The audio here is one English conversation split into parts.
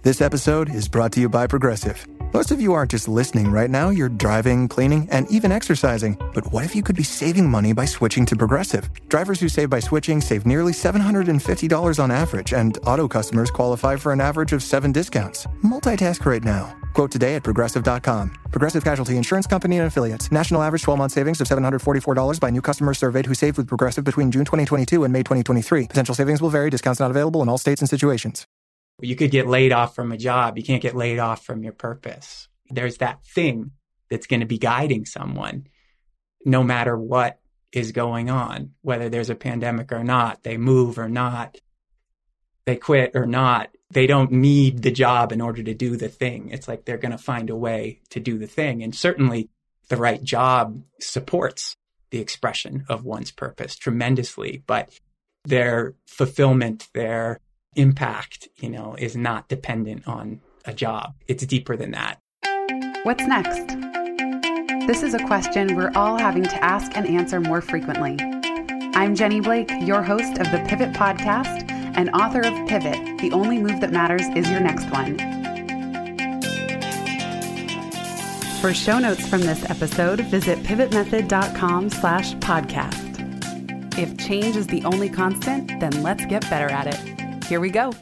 This episode is brought to you by Progressive. Most of you aren't just listening right now, you're driving, cleaning, and even exercising. But what if you could be saving money by switching to Progressive? Drivers who save by switching save nearly $750 on average, and auto customers qualify for an average of 7 discounts. Multitask right now. Quote today at Progressive.com. Progressive Casualty Insurance Company and Affiliates. National average 12-month savings of $744 by new customers surveyed who saved with Progressive between June 2022 and May 2023. Potential savings will vary. Discounts not available in all states and situations. You could get laid off from a job. You can't get laid off from your purpose. There's that thing that's going to be guiding someone no matter what is going on, whether there's a pandemic or not, they move or not, they quit or not. They don't need the job in order to do the thing. It's like they're going to find a way to do the thing. And certainly the right job supports the expression of one's purpose tremendously, but their fulfillment, their impact, is not dependent on a job. It's deeper than that. What's next? This is a question we're all having to ask and answer more frequently. I'm Jenny Blake, your host of the Pivot Podcast and author of Pivot, The Only Move That Matters Is Your Next One. For show notes from this episode, visit pivotmethod.com/podcast. If change is the only constant, then let's get better at it. Here we go.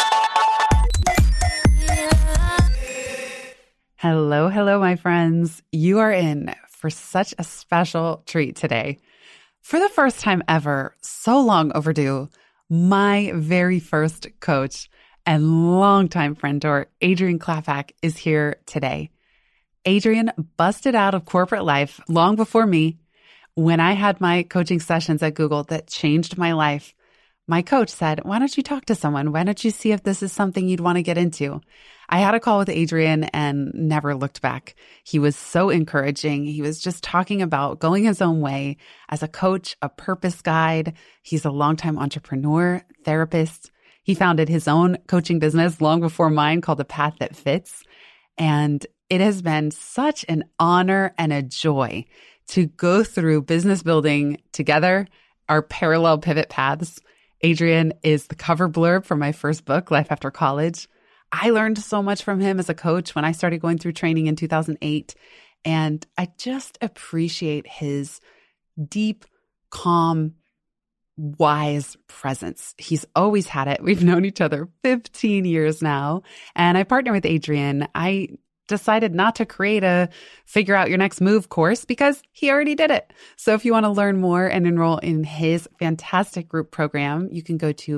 Hello, my friends. You are in for such a special treat today. For the first time ever, so long overdue, my very first coach and longtime friend, Adrian Klapak, is here today. Adrian busted out of corporate life long before me. When I had my coaching sessions at Google that changed my life, my coach said, why don't you talk to someone? Why don't you see if this is something you'd want to get into? I had a call with Adrian and never looked back. He was so encouraging. He was just talking about going his own way as a coach, a purpose guide. He's a longtime entrepreneur, therapist. He founded his own coaching business long before mine called The Path That Fits. And it has been such an honor and a joy to go through business building together, our parallel pivot paths. Adrian is the cover blurb for my first book, Life After College. I learned so much from him as a coach when I started going through training in 2008. And I just appreciate his deep, calm, wise presence. He's always had it. We've known each other 15 years now. And I partner with Adrian. I decided not to create a figure out your next move course because he already did it. So if you want to learn more and enroll in his fantastic group program, you can go to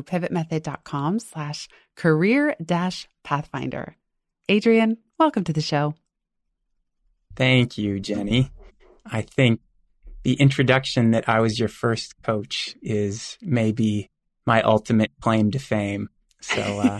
pivotmethod.com/career-pathfinder. Adrian, welcome to the show. Thank you, Jenny. I think the introduction that I was your first coach is maybe my ultimate claim to fame. So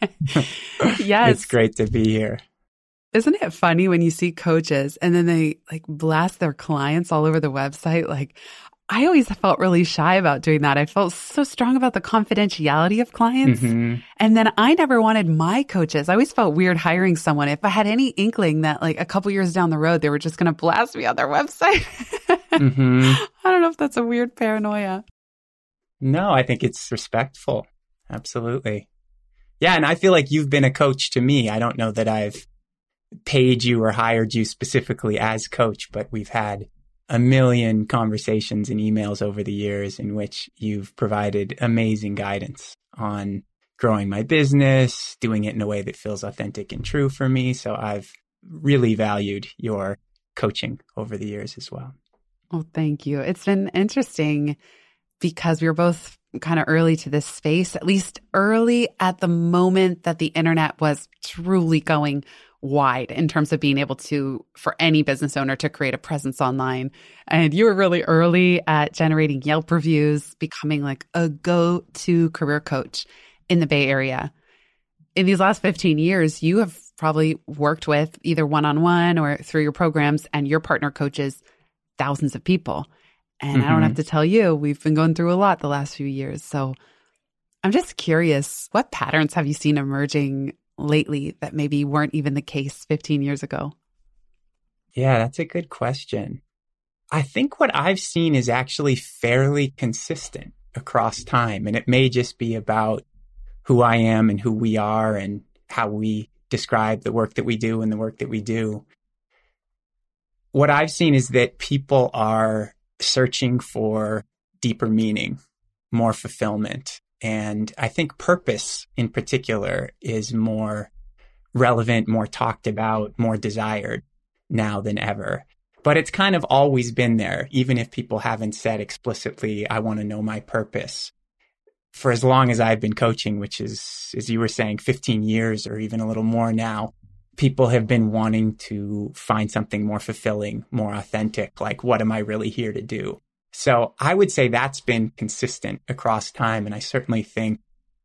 yes, it's great to be here. Isn't it funny when you see coaches and then they blast their clients all over the website? I always felt really shy about doing that. I felt so strong about the confidentiality of clients. Mm-hmm. And then I never wanted my coaches. I always felt weird hiring someone if I had any inkling that a couple years down the road, they were just going to blast me on their website. Mm-hmm. I don't know if that's a weird paranoia. No, I think it's respectful. Absolutely. Yeah. And I feel like you've been a coach to me. I don't know that I've paid you or hired you specifically as coach, but we've had a million conversations and emails over the years in which you've provided amazing guidance on growing my business, doing it in a way that feels authentic and true for me. So I've really valued your coaching over the years as well. Well, thank you. It's been interesting because we were both kind of early to this space, at least early at the moment that the internet was truly going wide in terms of being able to, for any business owner to create a presence online. And you were really early at generating Yelp reviews, becoming a go-to career coach in the Bay Area. In these last 15 years, you have probably worked with either one-on-one or through your programs and your partner coaches, thousands of people. And I don't have to tell you, we've been going through a lot the last few years. So I'm just curious, what patterns have you seen emerging lately that maybe weren't even the case 15 years ago? Yeah, that's a good question. I think what I've seen is actually fairly consistent across time. And it may just be about who I am and who we are and how we describe the work that we do and the work that we do. What I've seen is that people are searching for deeper meaning, more fulfillment. And I think purpose in particular is more relevant, more talked about, more desired now than ever. But it's kind of always been there, even if people haven't said explicitly, I want to know my purpose. For as long as I've been coaching, which is, as you were saying, 15 years or even a little more now, people have been wanting to find something more fulfilling, more authentic, like, what am I really here to do? So I would say that's been consistent across time. And I certainly think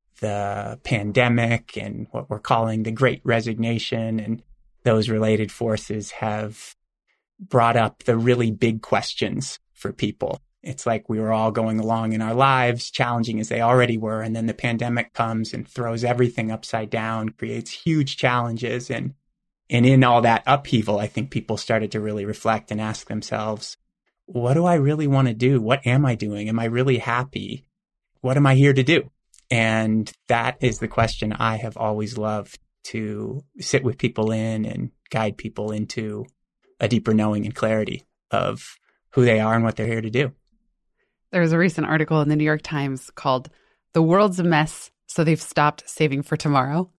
the pandemic and what we're calling the Great Resignation and those related forces have brought up the really big questions for people. It's like we were all going along in our lives, challenging as they already were. And then the pandemic comes and throws everything upside down, creates huge challenges. And in all that upheaval, I think people started to really reflect and ask themselves, what do I really want to do? What am I doing? Am I really happy? What am I here to do? And that is the question I have always loved to sit with people in and guide people into a deeper knowing and clarity of who they are and what they're here to do. There was a recent article in the New York Times called "The World's a Mess, So They've Stopped Saving for Tomorrow."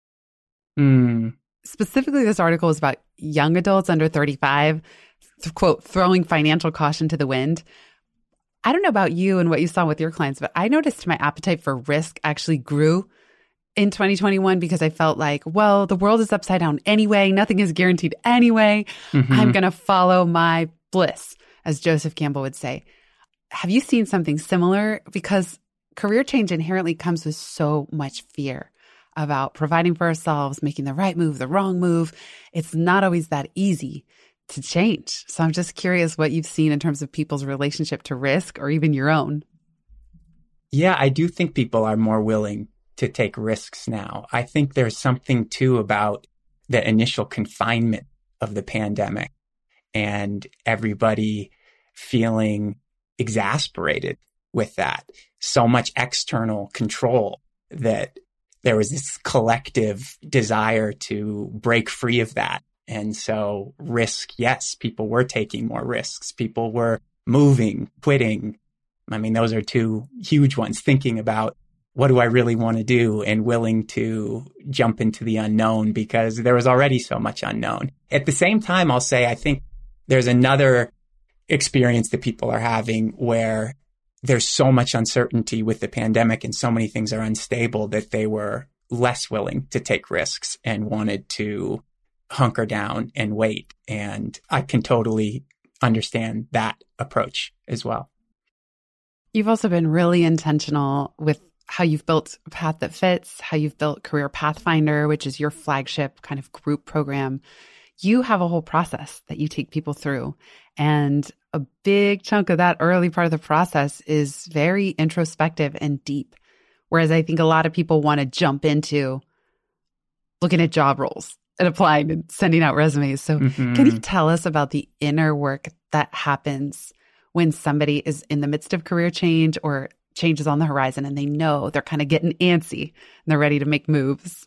Specifically, this article was about young adults under 35, quote, throwing financial caution to the wind. I don't know about you and what you saw with your clients, but I noticed my appetite for risk actually grew in 2021 because I felt like, well, the world is upside down anyway. Nothing is guaranteed anyway. I'm going to follow my bliss, as Joseph Campbell would say. Have you seen something similar? Because career change inherently comes with so much fear about providing for ourselves, making the right move, the wrong move. It's not always that easy to change. So I'm just curious what you've seen in terms of people's relationship to risk or even your own. Yeah, I do think people are more willing to take risks now. I think there's something too about the initial confinement of the pandemic and everybody feeling exasperated with that. So much external control that there was this collective desire to break free of that. And so risk, yes, people were taking more risks. People were moving, quitting. I mean, those are two huge ones, thinking about what do I really want to do and willing to jump into the unknown because there was already so much unknown. At the same time, I'll say, I think there's another experience that people are having where there's so much uncertainty with the pandemic and so many things are unstable that they were less willing to take risks and wanted to hunker down and wait. And I can totally understand that approach as well. You've also been really intentional with how you've built A Path That Fits, how you've built Career Pathfinder, which is your flagship kind of group program. You have a whole process that you take people through. And a big chunk of that early part of the process is very introspective and deep. Whereas I think a lot of people want to jump into looking at job roles and applying and sending out resumes. So can you tell us about the inner work that happens when somebody is in the midst of career change or change is on the horizon and they know they're kind of getting antsy and they're ready to make moves?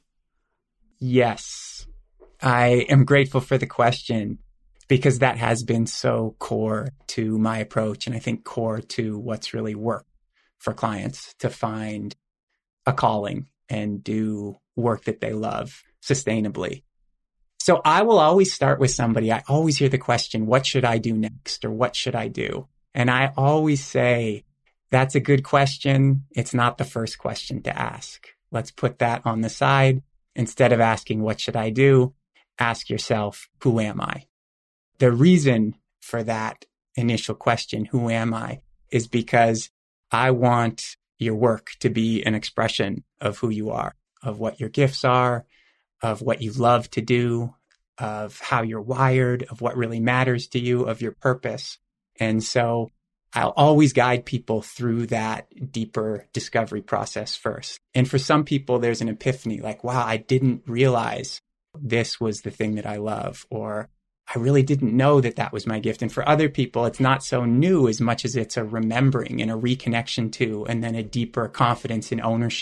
Yes. I am grateful for the question because that has been so core to my approach. And I think core to what's really worked for clients to find a calling and do work that they love sustainably. So I will always start with somebody. I always hear the question, what should I do next? Or what should I do? And I always say, that's a good question. It's not the first question to ask. Let's put that on the side. Instead of asking, what should I do? Ask yourself, who am I? The reason for that initial question, who am I, is because I want your work to be an expression of who you are, of what your gifts are, of what you love to do, of how you're wired, of what really matters to you, of your purpose. And so I'll always guide people through that deeper discovery process first. And for some people, there's an epiphany like, wow, I didn't realize this was the thing that I love, or I really didn't know that that was my gift. And for other people, it's not so new as much as it's a remembering and a reconnection to, and then a deeper confidence in ownership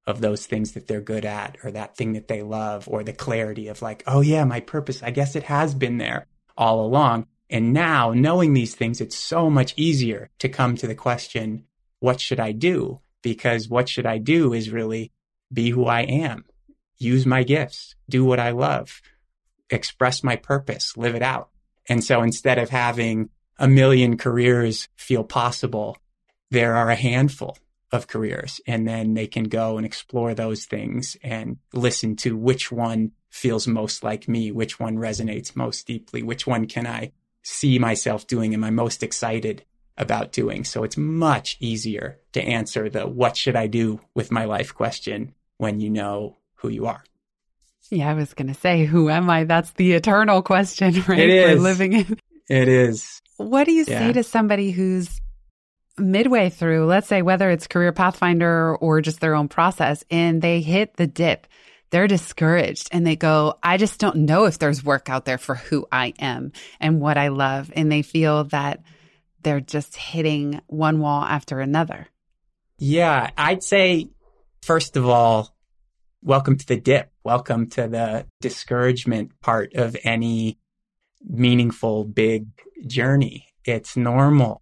of those things that they're good at, or that thing that they love, or the clarity of like, oh yeah, my purpose, I guess it has been there all along. And now knowing these things, it's so much easier to come to the question, what should I do? Because what should I do is really be who I am, use my gifts, do what I love, express my purpose, live it out. And so instead of having a million careers feel possible, there are a handful of careers, and then they can go and explore those things and listen to which one feels most like me, which one resonates most deeply, which one can I see myself doing, am I most excited about doing. So it's much easier to answer the what should I do with my life question when you know who you are. Yeah, I was going to say, who am I? That's the eternal question, right? It is. We're living in. It is. What do you say to somebody who's midway through, let's say, whether it's Career Pathfinder or just their own process, and they hit the dip, they're discouraged and they go, I just don't know if there's work out there for who I am and what I love. And they feel that they're just hitting one wall after another. Yeah, I'd say, first of all, welcome to the dip. Welcome to the discouragement part of any meaningful, big journey. It's normal.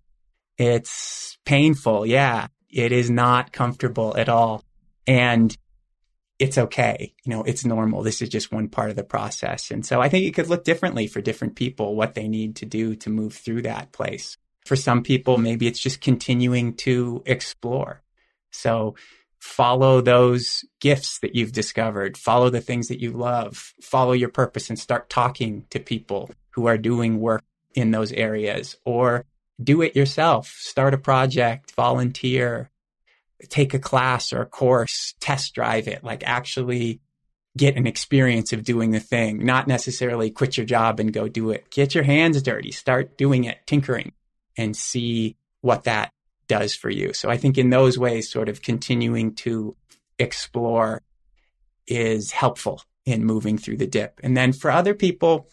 It's painful. Yeah, it is not comfortable at all. And it's okay. You know, it's normal. This is just one part of the process. And so I think it could look differently for different people, what they need to do to move through that place. For some people, maybe it's just continuing to explore. So follow those gifts that you've discovered, follow the things that you love, follow your purpose, and start talking to people who are doing work in those areas, or do it yourself. Start a project, volunteer, take a class or a course, test drive it, like actually get an experience of doing the thing, not necessarily quit your job and go do it. Get your hands dirty, start doing it, tinkering, and see what that does for you. So I think in those ways, sort of continuing to explore is helpful in moving through the dip. And then for other people,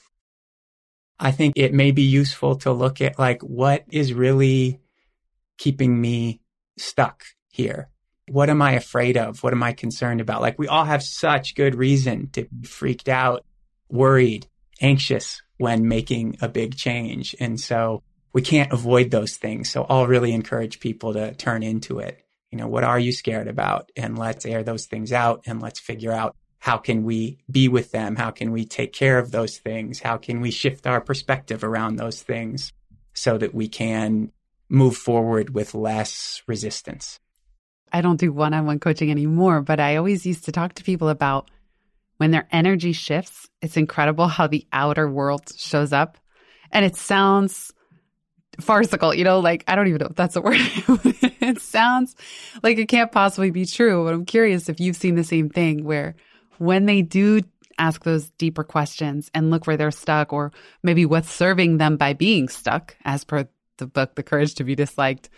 I think it may be useful to look at like, what is really keeping me stuck here? What am I afraid of? What am I concerned about? Like, we all have such good reason to be freaked out, worried, anxious when making a big change. And so we can't avoid those things. So I'll really encourage people to turn into it. You know, what are you scared about? And let's air those things out, and let's figure out, how can we be with them? How can we take care of those things? How can we shift our perspective around those things so that we can move forward with less resistance? I don't do one-on-one coaching anymore, but I always used to talk to people about when their energy shifts, it's incredible how the outer world shows up. And it sounds farcical, you know, like, I don't even know if that's a word. It sounds like it can't possibly be true, but I'm curious if you've seen the same thing, where when they do ask those deeper questions and look where they're stuck, or maybe what's serving them by being stuck, as per the book, The Courage to Be Disliked,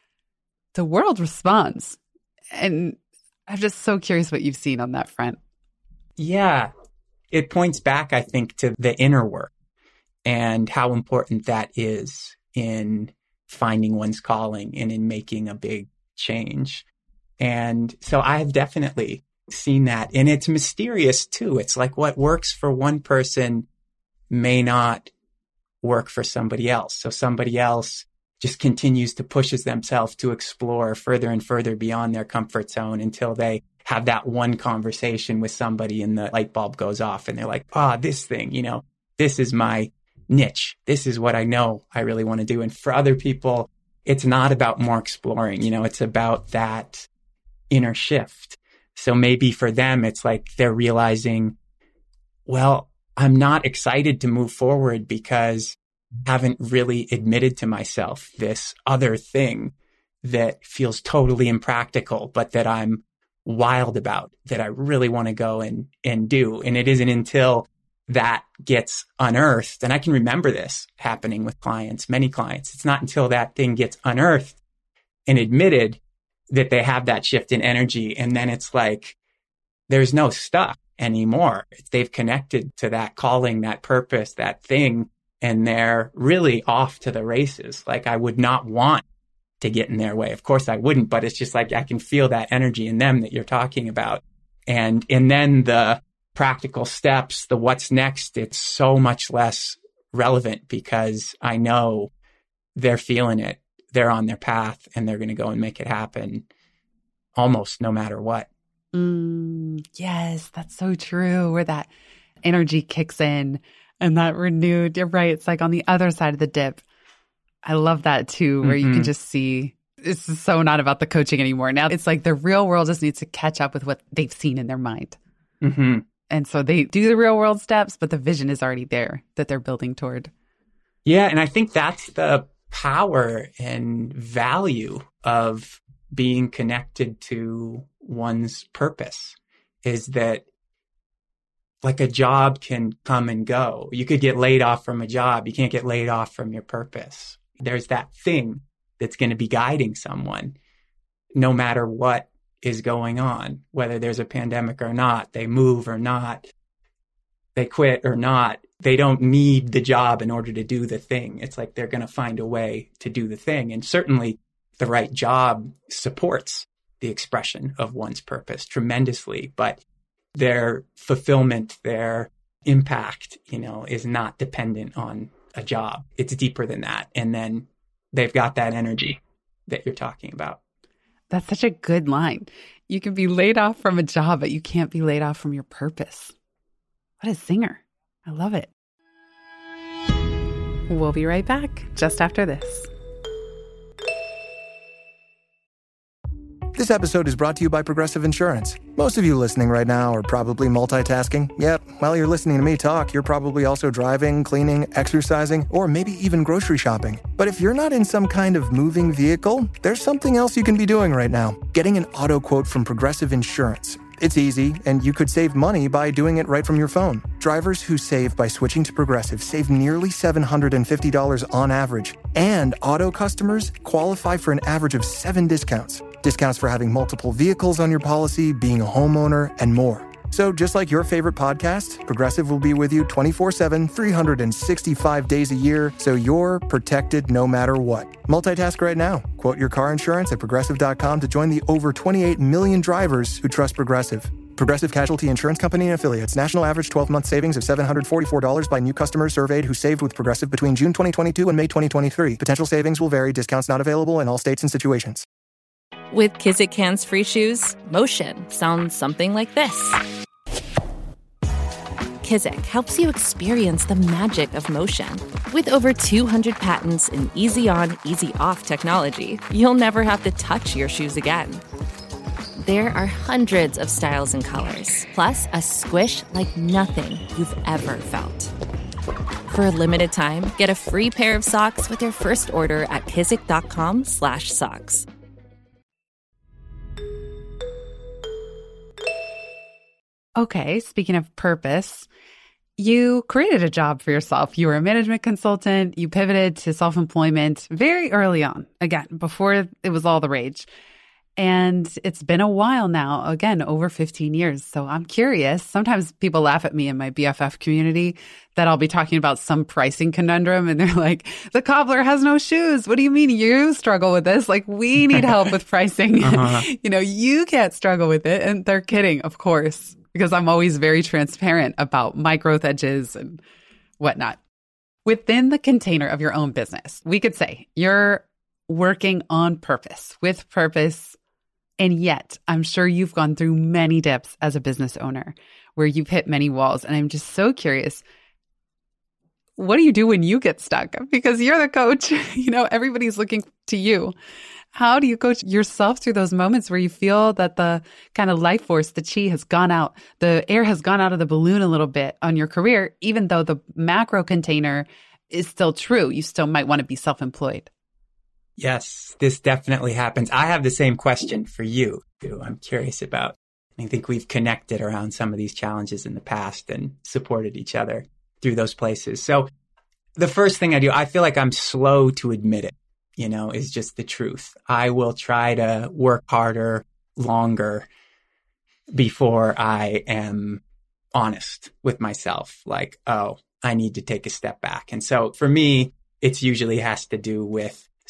the world responds. And I'm just so curious what you've seen on that front. Yeah, it points back, I think, to the inner work and how important that is in finding one's calling and in making a big change. And so I've definitely seen that. And it's mysterious too. It's like what works for one person may not work for somebody else. So somebody else just continues to pushes themselves to explore further and further beyond their comfort zone until they have that one conversation with somebody and the light bulb goes off and they're like, this thing, you know, this is my niche. This is what I know I really want to do. And for other people, it's not about more exploring, you know, it's about that inner shift. So maybe for them, it's like they're realizing, well, I'm not excited to move forward because I haven't really admitted to myself this other thing that feels totally impractical, but that I'm wild about, that I really want to go and do. And it isn't until that gets unearthed, and I can remember this happening with clients, many clients. It's not until that thing gets unearthed and admitted that they have that shift in energy. And then it's like, there's no stuck anymore. They've connected to that calling, that purpose, that thing, and they're really off to the races. Like, I would not want to get in their way. Of course I wouldn't, but it's just like I can feel that energy in them that you're talking about. And then the practical steps, the what's next, it's so much less relevant because I know they're feeling it. They're on their path and they're going to go and make it happen almost no matter what. Yes, that's so true. Where that energy kicks in and that renewed, you're right. It's like on the other side of the dip. I love that too, where you can just see it's so not about the coaching anymore. Now it's like the real world just needs to catch up with what they've seen in their mind. And so they do the real world steps, but the vision is already there that they're building toward. Yeah. And I think that's the power and value of being connected to one's purpose, is that like a job can come and go. You could get laid off from a job. You can't get laid off from your purpose. There's that thing that's going to be guiding someone no matter what is going on, whether there's a pandemic or not, they move or not, they quit or not. They don't need the job in order to do the thing. It's like they're going to find a way to do the thing. And certainly the right job supports the expression of one's purpose tremendously, but their fulfillment, their impact, is not dependent on a job. It's deeper than that. And then they've got that energy that you're talking about. That's such a good line. You can be laid off from a job, but you can't be laid off from your purpose. What a singer. I love it. We'll be right back just after this. This episode is brought to you by Progressive Insurance. Most of you listening right now are probably multitasking. Yep, while you're listening to me talk, you're probably also driving, cleaning, exercising, or maybe even grocery shopping. But if you're not in some kind of moving vehicle, there's something else you can be doing right now. Getting an auto quote from Progressive Insurance. It's easy, and you could save money by doing it right from your phone. Drivers who save by switching to Progressive save nearly $750 on average. And auto customers qualify for an average of 7 discounts. Discounts for having multiple vehicles on your policy, being a homeowner, and more. So just like your favorite podcast, Progressive will be with you 24/7, 365 days a year, so you're protected no matter what. Multitask right now. Quote your car insurance at Progressive.com to join the over 28 million drivers who trust Progressive. Progressive Casualty Insurance Company and Affiliates. National average 12-month savings of $744 by new customers surveyed who saved with Progressive between June 2022 and May 2023. Potential savings will vary. Discounts not available in all states and situations. With Kizik Hands Free Shoes, motion sounds something like this. Kizik helps you experience the magic of motion. With over 200 patents and easy-on, easy-off technology, you'll never have to touch your shoes again. There are hundreds of styles and colors, plus a squish like nothing you've ever felt. For a limited time, get a free pair of socks with your first order at kizik.com/socks. Okay, speaking of purpose, you created a job for yourself. You were a management consultant. You pivoted to self-employment very early on, again, before it was all the rage. And it's been a while now, again, over 15 years. So I'm curious. Sometimes people laugh at me in my BFF community that I'll be talking about some pricing conundrum and they're like, the cobbler has no shoes. What do you mean you struggle with this? Like, we need help with pricing. You can't struggle with it. And they're kidding, of course, because I'm always very transparent about my growth edges and whatnot. Within the container of your own business, we could say you're working on purpose, with purpose. And yet, I'm sure you've gone through many dips as a business owner where you've hit many walls. And I'm just so curious, what do you do when you get stuck? Because you're the coach, everybody's looking to you. How do you coach yourself through those moments where you feel that the kind of life force, the chi has gone out, the air has gone out of the balloon a little bit on your career, even though the macro container is still true? You still might want to be self-employed. Yes, this definitely happens. I have the same question for you, too. I'm curious about. I think we've connected around some of these challenges in the past and supported each other through those places. So the first thing I do, I feel like I'm slow to admit it, is just the truth. I will try to work harder, longer before I am honest with myself. Like, oh, I need to take a step back. And so for me, it usually has to do with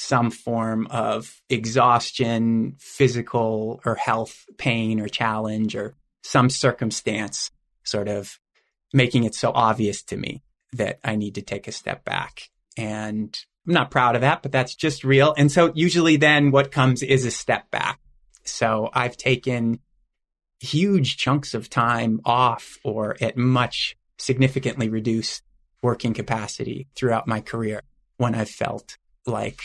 some form of exhaustion, physical or health pain or challenge or some circumstance sort of making it so obvious to me that I need to take a step back. And I'm not proud of that, but that's just real. And so usually then what comes is a step back. So I've taken huge chunks of time off or at much significantly reduced working capacity throughout my career when I've felt like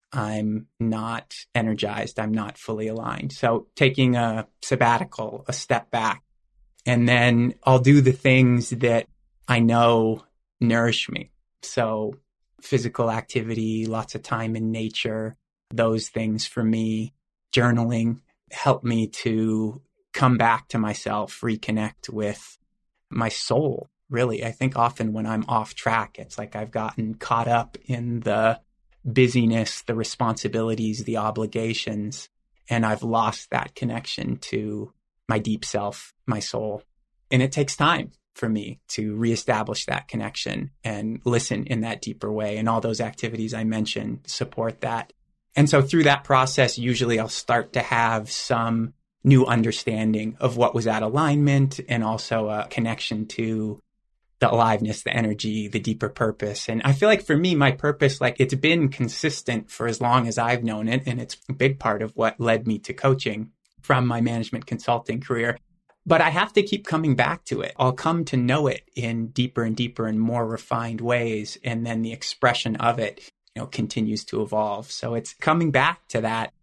I'm not energized, I'm not fully aligned. So taking a sabbatical, a step back, and then I'll do the things that I know nourish me. So physical activity, lots of time in nature, those things for me, journaling help me to come back to myself, reconnect with my soul. Really, I think often when I'm off track, it's like I've gotten caught up in the busyness, the responsibilities, the obligations, and I've lost that connection to my deep self, my soul. And it takes time for me to reestablish that connection and listen in that deeper way. And all those activities I mentioned support that. And so through that process, usually I'll start to have some new understanding of what was at alignment and also a connection to the aliveness, the energy, the deeper purpose. And I feel like for me, my purpose, like it's been consistent for as long as I've known it. And it's a big part of what led me to coaching from my management consulting career. But I have to keep coming back to it. I'll come to know it in deeper and deeper and more refined ways. And then the expression of it, continues to evolve. So it's coming back to that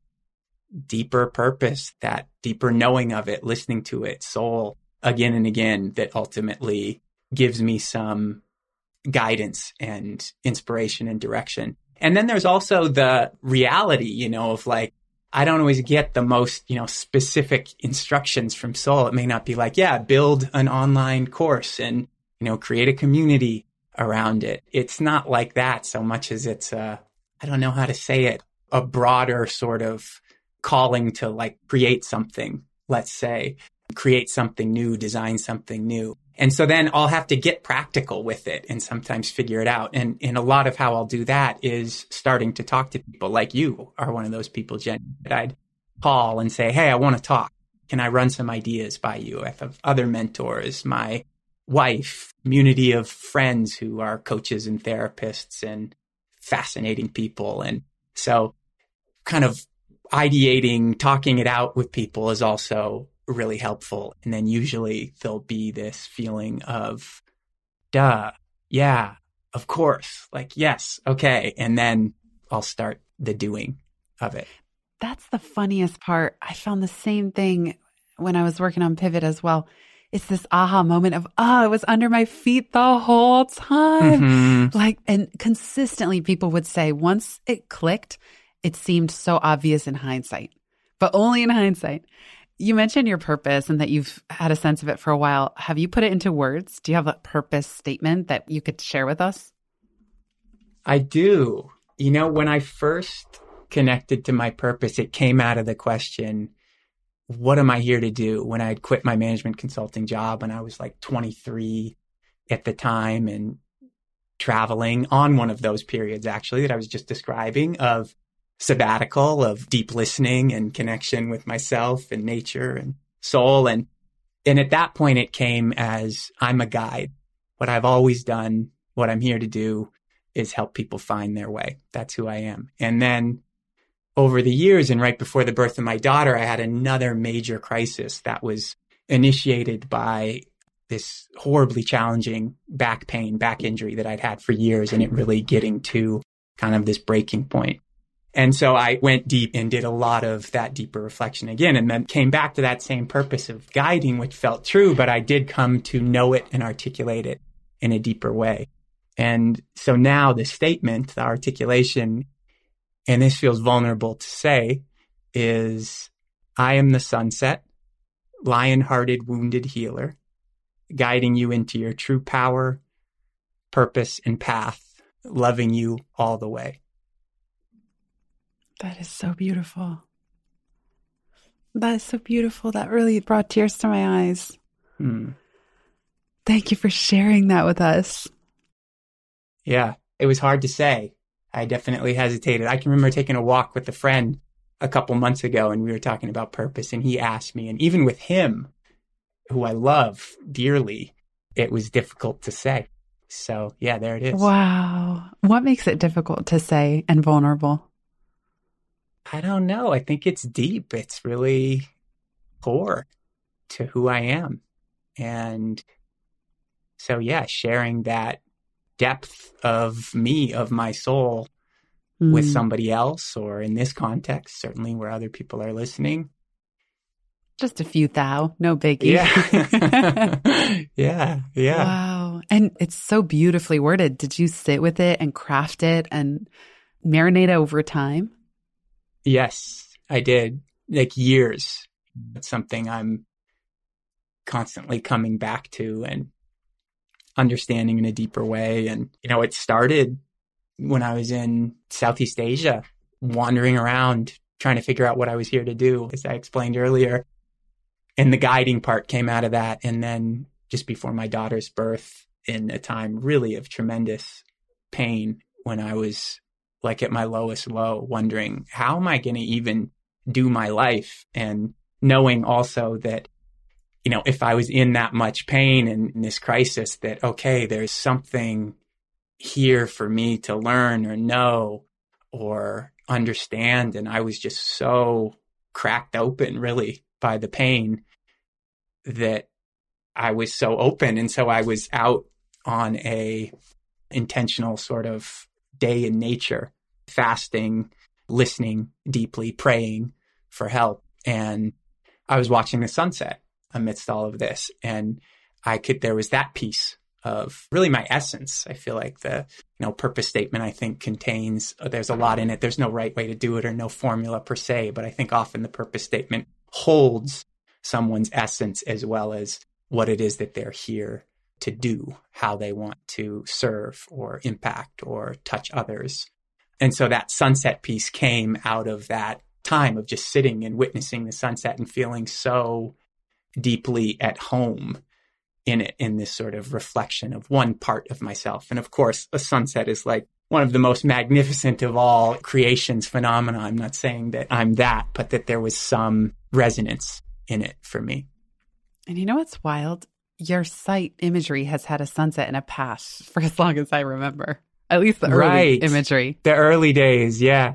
deeper purpose, that deeper knowing of it, listening to it, soul again and again, that ultimately gives me some guidance and inspiration and direction. And then there's also the reality, of like, I don't always get the most, specific instructions from soul. It may not be like, build an online course and, create a community around it. It's not like that so much as it's I don't know how to say it, a broader sort of calling to like create something, let's say, create something new, design something new. And so then I'll have to get practical with it and sometimes figure it out. And a lot of how I'll do that is starting to talk to people like you are one of those people, Jen, that I'd call and say, hey, I want to talk. Can I run some ideas by you? I have other mentors, my wife, community of friends who are coaches and therapists and fascinating people. And so kind of ideating, talking it out with people is also really helpful. And then usually there'll be this feeling of, duh, yeah, of course, like, yes, okay. And then I'll start the doing of it. That's the funniest part. I found the same thing when I was working on Pivot as well. It's this aha moment of, it was under my feet the whole time. Mm-hmm. And consistently people would say once it clicked, it seemed so obvious in hindsight, but only in hindsight. You mentioned your purpose and that you've had a sense of it for a while. Have you put it into words? Do you have a purpose statement that you could share with us? I do. When I first connected to my purpose, it came out of the question, what am I here to do? When I had quit my management consulting job and I was like 23 at the time and traveling on one of those periods actually that I was just describing of sabbatical, of deep listening and connection with myself and nature and soul. And at that point it came as I'm a guide. What I've always done, what I'm here to do is help people find their way. That's who I am. And then over the years and right before the birth of my daughter, I had another major crisis that was initiated by this horribly challenging back pain, back injury that I'd had for years, and it really getting to kind of this breaking point. And so I went deep and did a lot of that deeper reflection again, and then came back to that same purpose of guiding, which felt true, but I did come to know it and articulate it in a deeper way. And so now the statement, the articulation, and this feels vulnerable to say, is I am the sunset, lion-hearted, wounded healer, guiding you into your true power, purpose, and path, loving you all the way. That is so beautiful. That is so beautiful. That really brought tears to my eyes. Thank you for sharing that with us. Yeah, it was hard to say. I definitely hesitated. I can remember taking a walk with a friend a couple months ago, and we were talking about purpose, and he asked me, and even with him, who I love dearly, it was difficult to say. So yeah, there it is. Wow. What makes it difficult to say and vulnerable? I don't know. I think it's deep. It's really core to who I am. And so, yeah, sharing that depth of me, of my soul with somebody else, or in this context, certainly where other people are listening. Just a few thou, no biggie. Yeah. Yeah. Wow. And it's so beautifully worded. Did you sit with it and craft it and marinate it over time? Yes, I did. Like years. It's something I'm constantly coming back to and understanding in a deeper way. And, it started when I was in Southeast Asia, wandering around, trying to figure out what I was here to do, as I explained earlier. And the guiding part came out of that. And then just before my daughter's birth, in a time really of tremendous pain, when I was like at my lowest low, wondering, how am I going to even do my life? And knowing also that, if I was in that much pain and in this crisis, that, okay, there's something here for me to learn or know or understand. And I was just so cracked open really by the pain that I was so open. And so I was out on a intentional sort of day in nature, fasting, listening deeply, praying for help. And I was watching the sunset amidst all of this. And there was that piece of really my essence. I feel like the, purpose statement, I think contains, there's a lot in it. There's no right way to do it or no formula per se, but I think often the purpose statement holds someone's essence as well as what it is that they're here to do, how they want to serve or impact or touch others. And so that sunset piece came out of that time of just sitting and witnessing the sunset and feeling so deeply at home in it, in this sort of reflection of one part of myself. And of course, a sunset is like one of the most magnificent of all creation's phenomena. I'm not saying that I'm that, but that there was some resonance in it for me. And you know what's wild? Your site imagery has had a sunset in a past for as long as I remember. At least the early imagery. The early days. Yeah.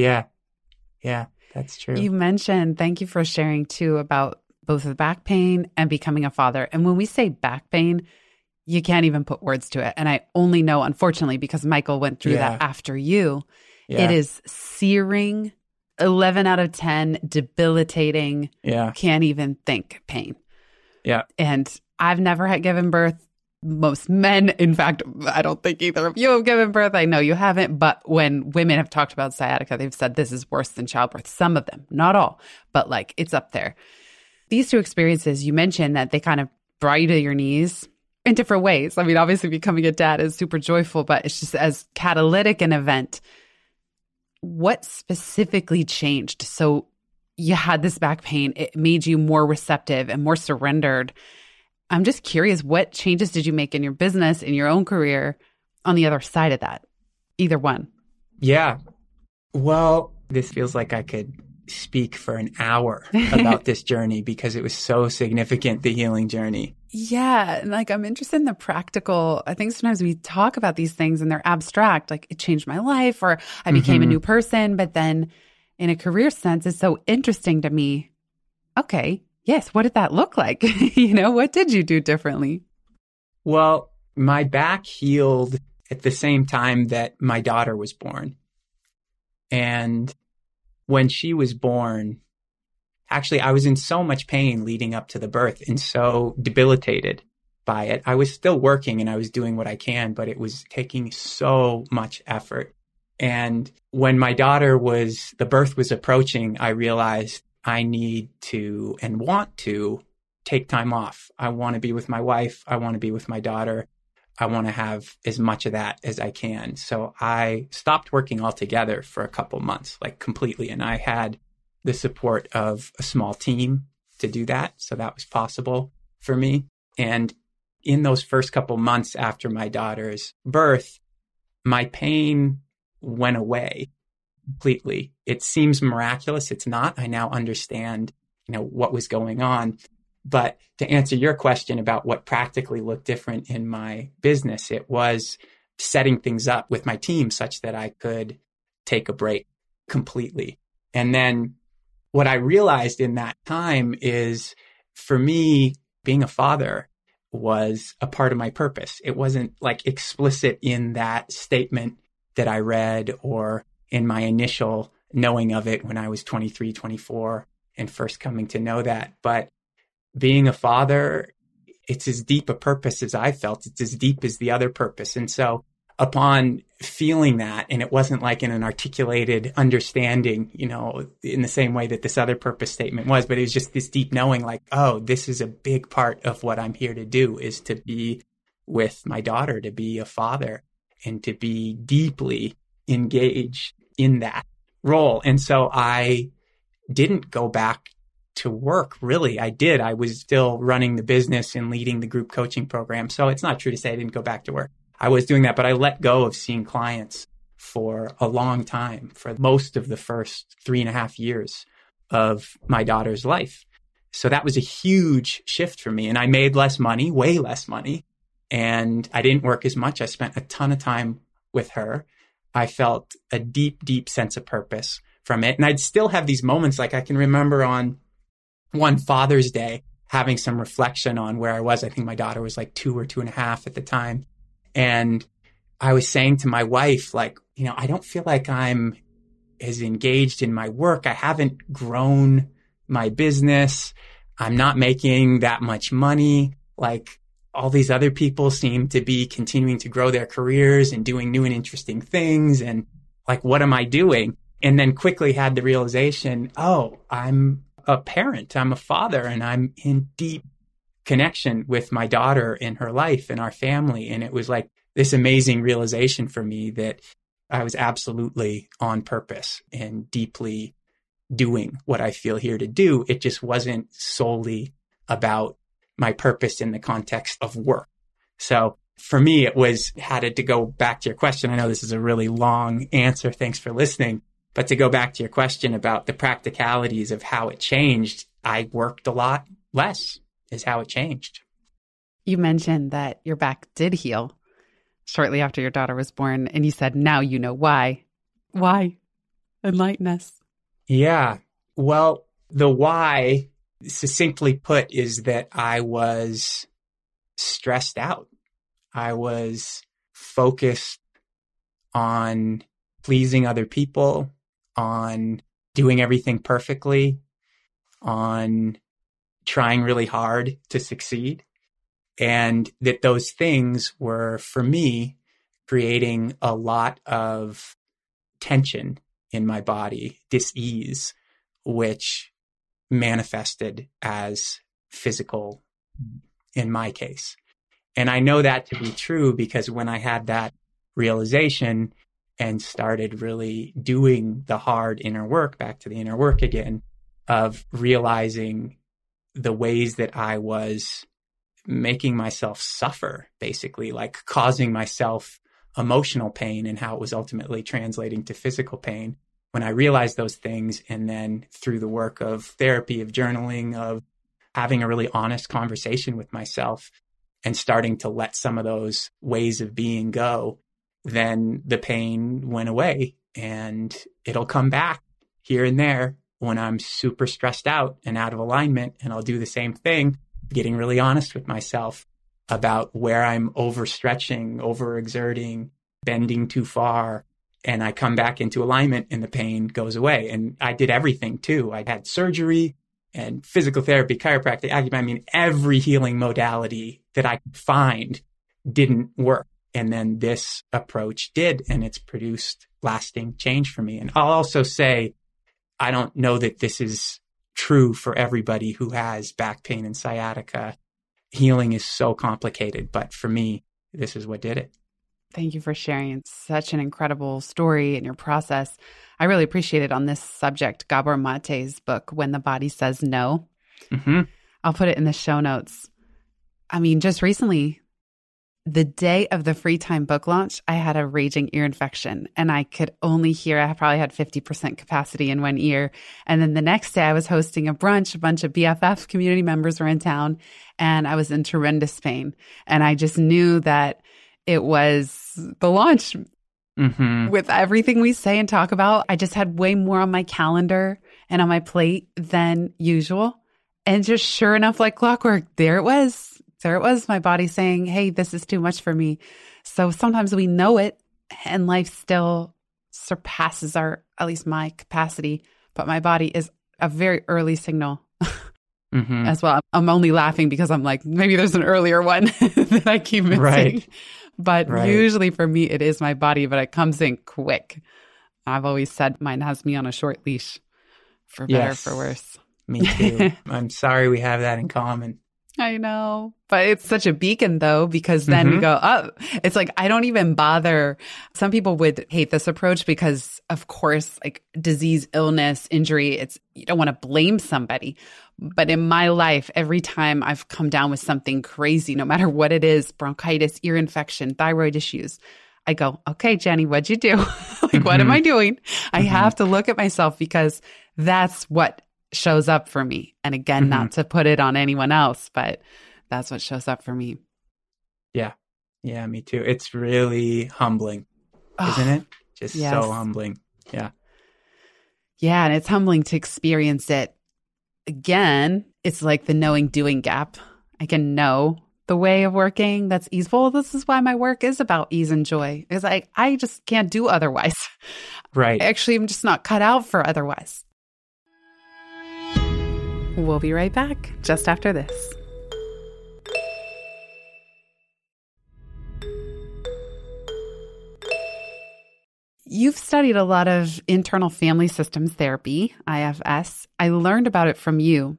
That's true. You mentioned, thank you for sharing too, about both the back pain and becoming a father. And when we say back pain, you can't even put words to it. And I only know, unfortunately, because Michael went through that after you, it is searing, 11 out of 10, debilitating, can't even think pain. Yeah. And I've never had given birth. Most men, in fact, I don't think either of you have given birth. I know you haven't. But when women have talked about sciatica, they've said this is worse than childbirth. Some of them, not all, but like it's up there. These two experiences, you mentioned that they kind of brought you to your knees in different ways. I mean, obviously becoming a dad is super joyful, but it's just as catalytic an event. What specifically changed? So you had this back pain. It made you more receptive and more surrendered. I'm just curious, what changes did you make in your business, in your own career, on the other side of that? Either one. Yeah. Well, this feels like I could speak for an hour about this journey because it was so significant, the healing journey. Yeah. And like, I'm interested in the practical. I think sometimes we talk about these things and they're abstract, like it changed my life or I became a new person. But then in a career sense, it's so interesting to me. Okay. Yes. What did that look like? What did you do differently? Well, my back healed at the same time that my daughter was born. And when she was born, actually, I was in so much pain leading up to the birth and so debilitated by it. I was still working and I was doing what I can, but it was taking so much effort. And when my the birth was approaching, I realized I need to and want to take time off. I want to be with my wife. I want to be with my daughter. I want to have as much of that as I can. So I stopped working altogether for a couple months, like completely. And I had the support of a small team to do that. So that was possible for me. And in those first couple months after my daughter's birth, my pain went away completely. It seems miraculous. It's not. I now understand, what was going on. But to answer your question about what practically looked different in my business, it was setting things up with my team such that I could take a break completely. And then what I realized in that time is, for me, being a father was a part of my purpose. It wasn't like explicit in that statement that I read or in my initial knowing of it when I was 23, 24 and first coming to know that. But being a father, it's as deep a purpose as I felt. It's as deep as the other purpose. And so upon feeling that, and it wasn't like in an articulated understanding, in the same way that this other purpose statement was, but it was just this deep knowing like, oh, this is a big part of what I'm here to do, is to be with my daughter, to be a father, and to be deeply engaged in that role. And so I didn't go back to work, really. I did. I was still running the business and leading the group coaching program. So it's not true to say I didn't go back to work. I was doing that, but I let go of seeing clients for a long time, for most of the first 3.5 years of my daughter's life. So that was a huge shift for me. And I made less money, way less money. And I didn't work as much. I spent a ton of time with her. I felt a deep, deep sense of purpose from it. And I'd still have these moments, like I can remember on one Father's Day, having some reflection on where I was. I think my daughter was like 2 or 2.5 at the time. And I was saying to my wife, like, I don't feel like I'm as engaged in my work. I haven't grown my business. I'm not making that much money. Like all these other people seem to be continuing to grow their careers and doing new and interesting things. And like, what am I doing? And then quickly had the realization, oh, I'm a parent, I'm a father, and I'm in deep connection with my daughter in her life and our family. And it was like this amazing realization for me that I was absolutely on purpose and deeply doing what I feel here to do. It just wasn't solely about my purpose in the context of work. So for me, it was, had to go back to your question. I know this is a really long answer. Thanks for listening. But to go back to your question about the practicalities of how it changed, I worked a lot less is how it changed. You mentioned that your back did heal shortly after your daughter was born, and you said, now you know why. Why? Enlighten us. Yeah. Well, the why, succinctly put, is that I was stressed out. I was focused on pleasing other people, on doing everything perfectly, on trying really hard to succeed. And that those things were, for me, creating a lot of tension in my body, dis-ease, which manifested as physical in my case. And I know that to be true because when I had that realization and started really doing the hard inner work, back to the inner work again, of realizing the ways that I was making myself suffer, basically, like causing myself emotional pain and how it was ultimately translating to physical pain. When I realized those things, and then through the work of therapy, of journaling, of having a really honest conversation with myself and starting to let some of those ways of being go, then the pain went away. And it'll come back here and there when I'm super stressed out and out of alignment. And I'll do the same thing, getting really honest with myself about where I'm overstretching, overexerting, bending too far. And I come back into alignment and the pain goes away. And I did everything too. I had surgery and physical therapy, chiropractic, acupuncture. I mean, every healing modality that I could find didn't work. And then this approach did, and it's produced lasting change for me. And I'll also say, I don't know that this is true for everybody who has back pain and sciatica. Healing is so complicated, but for me, this is what did it. Thank you for sharing such an incredible story and your process. I really appreciate it on this subject. Gabor Mate's book, When the Body Says No. Mm-hmm. I'll put it in the show notes. I mean, just recently, the day of the Free Time book launch, I had a raging ear infection and I could only hear, I probably had 50% capacity in one ear. And then the next day I was hosting a brunch, a bunch of BFF community members were in town and I was in horrendous pain. And I just knew that it was the launch. With everything we say and talk about, I just had way more on my calendar and on my plate than usual. And just sure enough, like clockwork, there it was. There it was, my body saying, hey, this is too much for me. So sometimes we know it and life still surpasses at least my capacity. But my body is a very early signal as well. I'm only laughing because I'm like, maybe there's an earlier one that I keep missing. Right. But usually for me, it is my body, but it comes in quick. I've always said mine has me on a short leash, for better or for worse. Me too. I'm sorry we have that in common. I know, but it's such a beacon though, because then we go, oh, it's like, I don't even bother. Some people would hate this approach because of course, like disease, illness, injury, you don't want to blame somebody. But in my life, every time I've come down with something crazy, no matter what it is, bronchitis, ear infection, thyroid issues, I go, okay, Jenny, what'd you do? Like, what am I doing? I have to look at myself because that's what shows up for me. And again, not to put it on anyone else, but that's what shows up for me. Yeah. Yeah, me too. It's really humbling, isn't it? Just so humbling. Yeah. Yeah. And it's humbling to experience it. Again, it's like the knowing doing gap. I can know the way of working that's easeful. This is why my work is about ease and joy. It's like, I just can't do otherwise. Right. Actually, I'm just not cut out for otherwise. We'll be right back just after this. You've studied a lot of internal family systems therapy, IFS. I learned about it from you.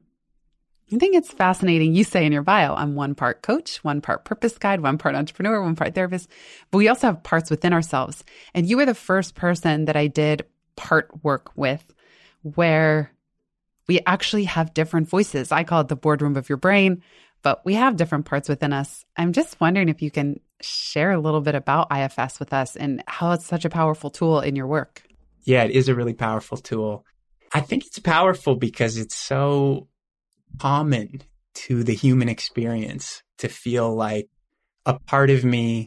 I think it's fascinating. You say in your bio, I'm one part coach, one part purpose guide, one part entrepreneur, one part therapist. But we also have parts within ourselves. And you were the first person that I did part work with where we actually have different voices. I call it the boardroom of your brain, but we have different parts within us. I'm just wondering if you can share a little bit about IFS with us and how it's such a powerful tool in your work. Yeah, it is a really powerful tool. I think it's powerful because it's so common to the human experience to feel like a part of me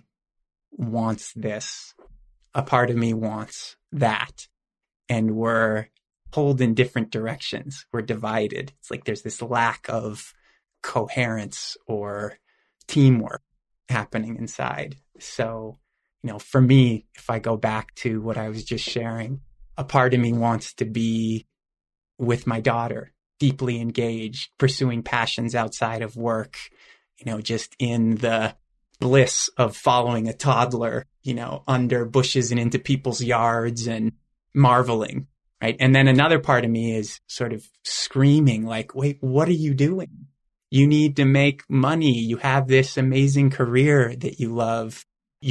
wants this, a part of me wants that, and we're pulled in different directions. We're divided. It's like there's this lack of coherence or teamwork happening inside. So, for me, if I go back to what I was just sharing, a part of me wants to be with my daughter, deeply engaged, pursuing passions outside of work, just in the bliss of following a toddler, under bushes and into people's yards and marveling. Right. And then another part of me is sort of screaming like, wait, what are you doing? You need to make money. You have this amazing career that you love.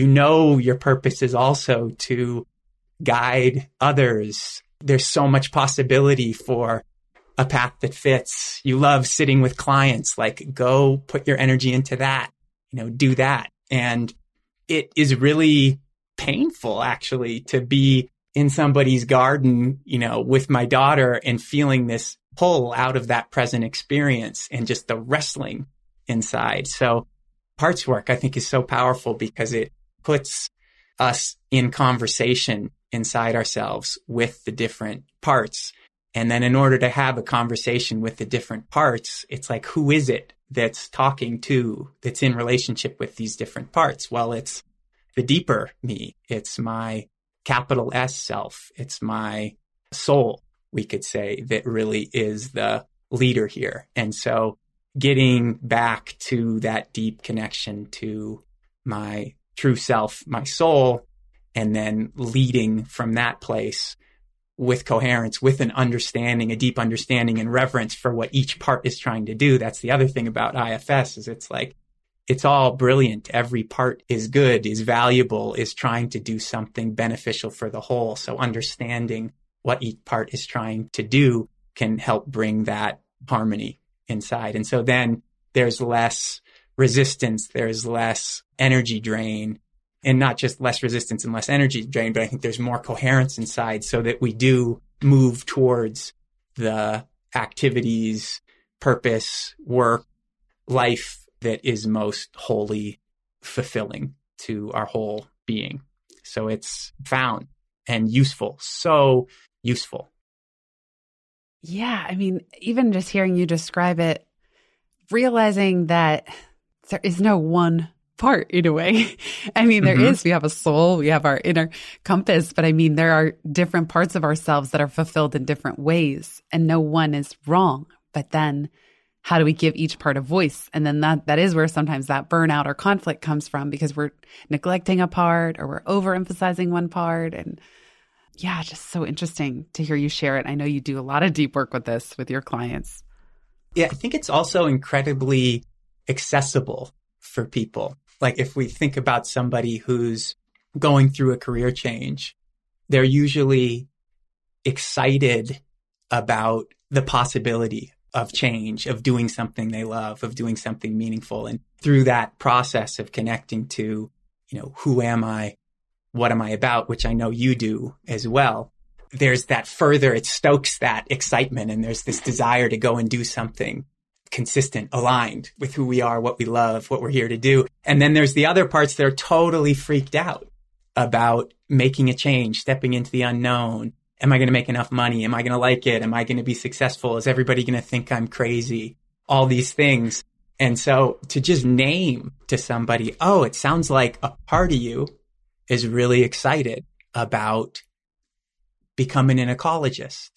Your purpose is also to guide others. There's so much possibility for a path that fits. You love sitting with clients, like go put your energy into that, do that. And it is really painful actually to be in somebody's garden, with my daughter and feeling this pull out of that present experience and just the wrestling inside. So parts work, I think, is so powerful because it puts us in conversation inside ourselves with the different parts. And then in order to have a conversation with the different parts, it's like, who is it that's talking to, that's in relationship with these different parts? Well, it's the deeper me. It's my capital S self. It's my soul, we could say, that really is the leader here. And so getting back to that deep connection to my true self, my soul, and then leading from that place with coherence, with an understanding, a deep understanding and reverence for what each part is trying to do. That's the other thing about IFS is it's like, it's all brilliant. Every part is good, is valuable, is trying to do something beneficial for the whole. So understanding what each part is trying to do can help bring that harmony inside. And so then there's less resistance, there's less energy drain, and not just less resistance and less energy drain, but I think there's more coherence inside so that we do move towards the activities, purpose, work, life that is most wholly fulfilling to our whole being. So it's found and useful, so useful. Yeah, I mean, even just hearing you describe it, realizing that there is no one part in a way. I mean, there is, we have a soul, we have our inner compass, but I mean, there are different parts of ourselves that are fulfilled in different ways, and no one is wrong. But then how do we give each part a voice? And then that is where sometimes that burnout or conflict comes from, because we're neglecting a part or we're overemphasizing one part. And yeah, just so interesting to hear you share it. I know you do a lot of deep work with this with your clients. Yeah, I think it's also incredibly accessible for people. Like if we think about somebody who's going through a career change, they're usually excited about the possibility of change, of doing something they love, of doing something meaningful. And through that process of connecting to, who am I? What am I about? Which I know you do as well. There's that further, it stokes that excitement. And there's this desire to go and do something consistent, aligned with who we are, what we love, what we're here to do. And then there's the other parts that are totally freaked out about making a change, stepping into the unknown. Am I going to make enough money? Am I going to like it? Am I going to be successful? Is everybody going to think I'm crazy? All these things. And so to just name to somebody, oh, it sounds like a part of you is really excited about becoming an ecologist.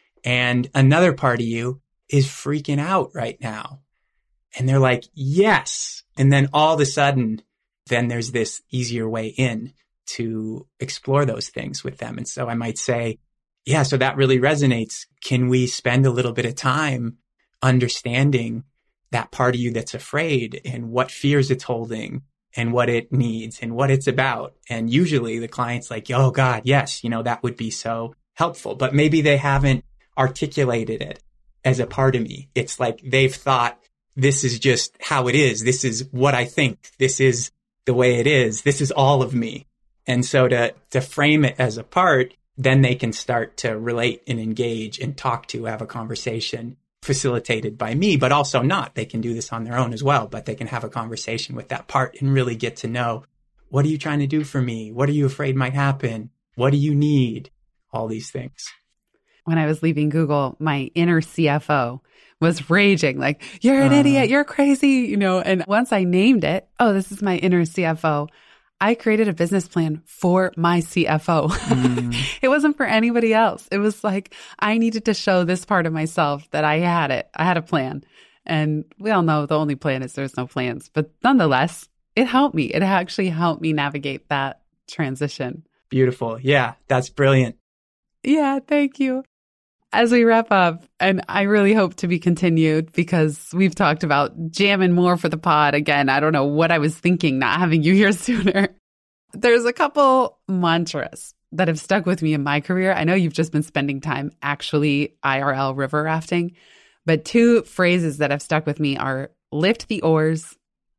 And another part of you is freaking out right now. And they're like, yes. And then all of a sudden, then there's this easier way in to explore those things with them. And so I might say, yeah, so that really resonates. Can we spend a little bit of time understanding that part of you that's afraid and what fears it's holding and what it needs and what it's about? And usually the client's like, oh God, yes, that would be so helpful. But maybe they haven't articulated it as a part of me. It's like they've thought, this is just how it is. This is what I think. This is the way it is. This is all of me. And so to frame it as a part, then they can start to relate and engage and talk to, have a conversation facilitated by me, but also not. They can do this on their own as well, but they can have a conversation with that part and really get to know, what are you trying to do for me? What are you afraid might happen? What do you need? All these things. When I was leaving Google, my inner CFO was raging, like, you're an idiot, you're crazy, and once I named it, oh, this is my inner CFO, I created a business plan for my CFO. It wasn't for anybody else. It was like, I needed to show this part of myself that I had it. I had a plan. And we all know the only plan is there's no plans. But nonetheless, it helped me. It actually helped me navigate that transition. Beautiful. Yeah, that's brilliant. Yeah, thank you. As we wrap up, and I really hope to be continued because we've talked about jamming more for the pod. Again, I don't know what I was thinking not having you here sooner. There's a couple mantras that have stuck with me in my career. I know you've just been spending time actually IRL river rafting, but two phrases that have stuck with me are lift the oars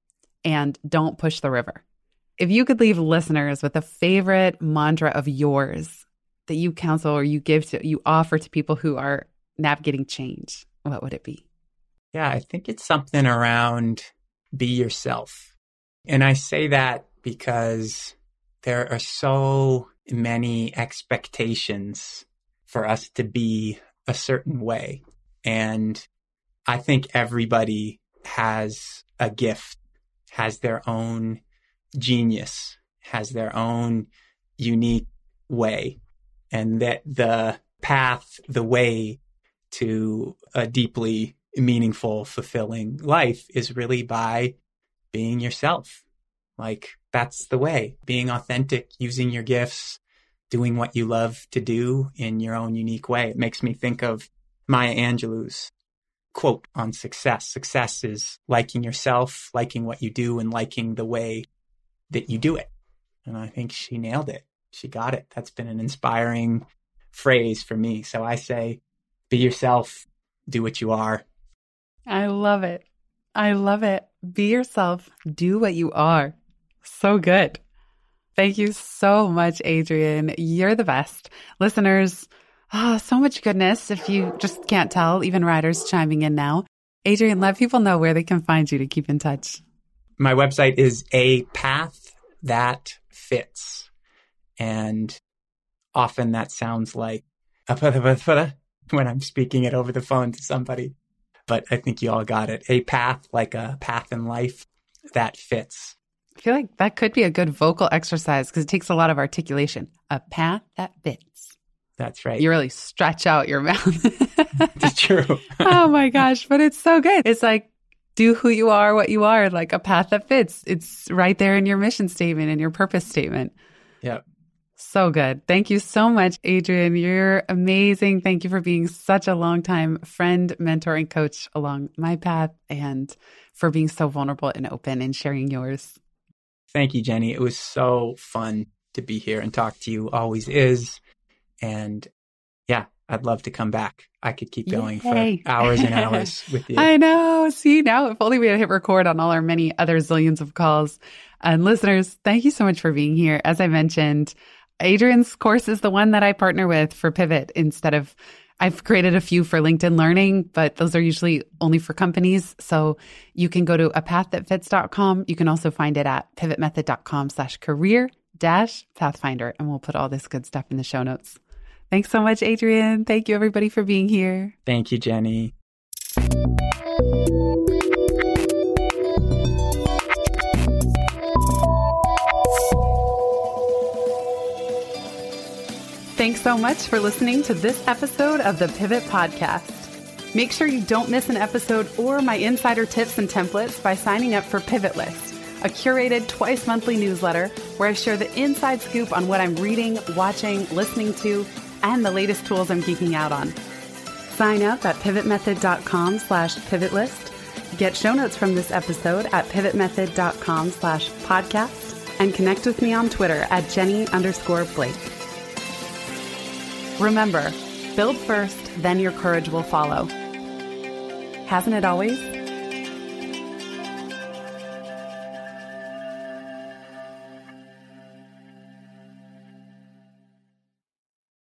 and don't push the river. If you could leave listeners with a favorite mantra of yours that you counsel or you offer to people who are navigating change, what would it be? Yeah, I think it's something around be yourself. And I say that because there are so many expectations for us to be a certain way. And I think everybody has a gift, has their own genius, has their own unique way. And that the path, the way to a deeply meaningful, fulfilling life is really by being yourself. Like, that's the way. Being authentic, using your gifts, doing what you love to do in your own unique way. It makes me think of Maya Angelou's quote on success. Success is liking yourself, liking what you do, and liking the way that you do it. And I think she nailed it. She got it. That's been an inspiring phrase for me. So I say, be yourself, do what you are. I love it. I love it. Be yourself. Do what you are. So good. Thank you so much, Adrian. You're the best. Listeners, so much goodness. If you just can't tell, even riders chiming in now. Adrian, let people know where they can find you to keep in touch. My website is A Path That Fits. And often that sounds like when I'm speaking it over the phone to somebody. But I think you all got it. A path, like a path in life that fits. I feel like that could be a good vocal exercise because it takes a lot of articulation. A path that fits. That's right. You really stretch out your mouth. It's true. Oh my gosh, but it's so good. It's like, do who you are, what you are, like a path that fits. It's right there in your mission statement and your purpose statement. Yep. So good. Thank you so much, Adrian. You're amazing. Thank you for being such a longtime friend, mentor, and coach along my path, and for being so vulnerable and open and sharing yours. Thank you, Jenny. It was so fun to be here and talk to you. Always is. And yeah, I'd love to come back. I could keep going for hours and hours with you. I know. See, now if only we had hit record on all our many other zillions of calls. And listeners, thank you so much for being here. As I mentioned, Adrian's course is the one that I partner with for Pivot I've created a few for LinkedIn Learning, but those are usually only for companies. So you can go to apaththatfits.com. You can also find it at pivotmethod.com/career-pathfinder. And we'll put all this good stuff in the show notes. Thanks so much, Adrian. Thank you, everybody, for being here. Thank you, Jenny. Thanks so much for listening to this episode of the Pivot Podcast. Make sure you don't miss an episode or my insider tips and templates by signing up for Pivot List, a curated twice monthly newsletter where I share the inside scoop on what I'm reading, watching, listening to, and the latest tools I'm geeking out on. Sign up at pivotmethod.com/pivotlist. Get show notes from this episode at pivotmethod.com/podcast and connect with me on Twitter at Jenny_Blake. Remember, build first, then your courage will follow. Hasn't it always?